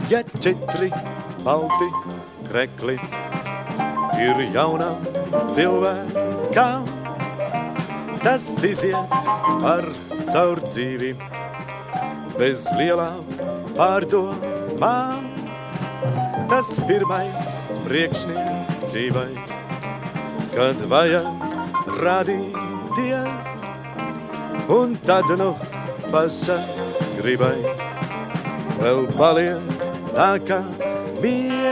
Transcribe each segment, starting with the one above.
Ja 4 balti krekli ir jaunam cilvēkam, tas iziet ar caur dzīvi bez lielām pārdomām. Tas pirmais priekšniecībai, kad vajag rādīties, un tad nu paša gribai vēl paliek nākamie.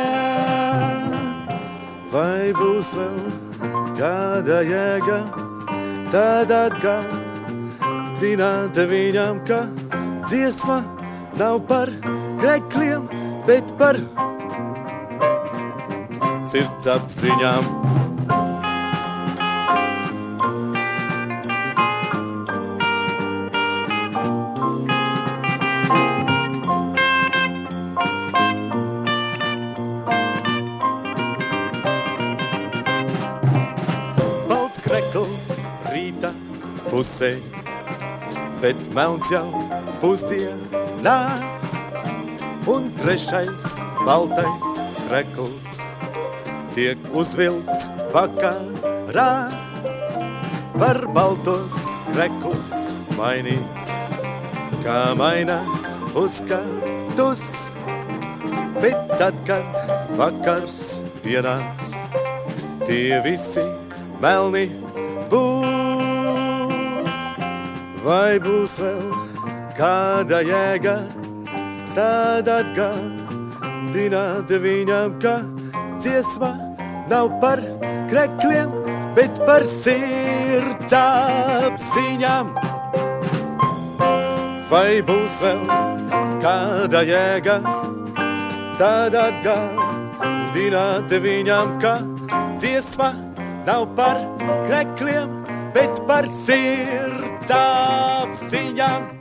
Vai būs vēl kāda jēga tad atgādināt viņam, ka dziesma nav par krekļiem, bet par sirds apziņām. Balts krekls rīta pusē, bet melns jau pusdienā, un trešais baltais krekls tiek uzvilkts vakarā. Var baltos kreklus mainīt, kā maina uzskatus, bet tad, kad vakars pienāks, tie visi melni būs. Vai būs vēl kāda jēga tad atgādināt viņam, ka dziesma nav par krekļiem, bet par sirds apziņām. Vai būs vēl kāda jēga tad atgādināt viņam, ka dziesma nav par krekļiem, bet par sirds apziņām.